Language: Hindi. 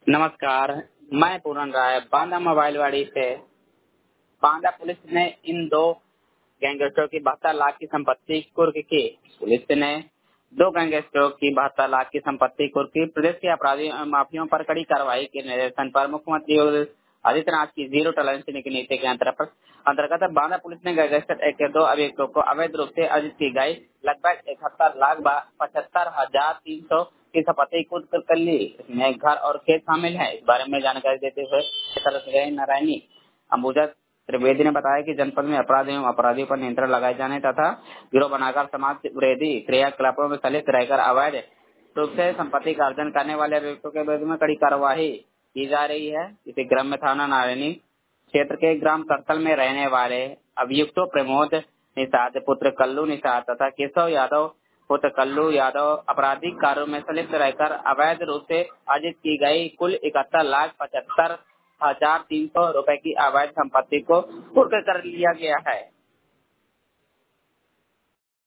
नमस्कार, मैं पूरन राय बांदा मोबाइलवाड़ी से। बांदा पुलिस ने इन दो गैंगस्टरों की 72 लाख की संपत्ति कुर्क की। पुलिस ने दो गैंगस्टरों की 72 लाख की संपत्ति कुर्क की। प्रदेश के अपराधी माफियों पर कड़ी कार्रवाई के निर्देशन पर मुख्यमंत्री योगी आदित्यनाथ की जीरो टॉलरेंस की नीति के अंतर्गत बांदा पुलिस ने गैंगस्टर एक्ट के दो अभियुक्तों को अवैध रूप से अर्जित की गई लगभग 71,75,300 की संपत्ति कुर्क कर ली। इसमें घर और खेत शामिल है। इस बारे में जानकारी देते हुए सरस्वती नारायणी अंबुजा त्रिवेदी ने बताया कि जनपद में अपराध एवं अपराधियों पर नियंत्रण लगाए जाने तथा गिरोह बनाकर समाज विरोधी क्रियाकलापों में संलिप्त रहकर अवैध रूप से संपत्ति का अर्जन करने वाले अभियुक्तों के विरुद्ध में कड़ी कार्रवाई की जा रही है। इसी क्रम में थाना नारायणी क्षेत्र के ग्राम करतल में रहने वाले अभियुक्तों प्रमोद निषाद पुत्र कल्लू निषाद तथा केशव यादव पुत्र कल्लू यादव आपराधिक कार्यों में संलिप्त रहकर अवैध रूप से अर्जित की गई कुल 71,75,300 रुपए की अवैध संपत्ति को कुर्क कर लिया गया है।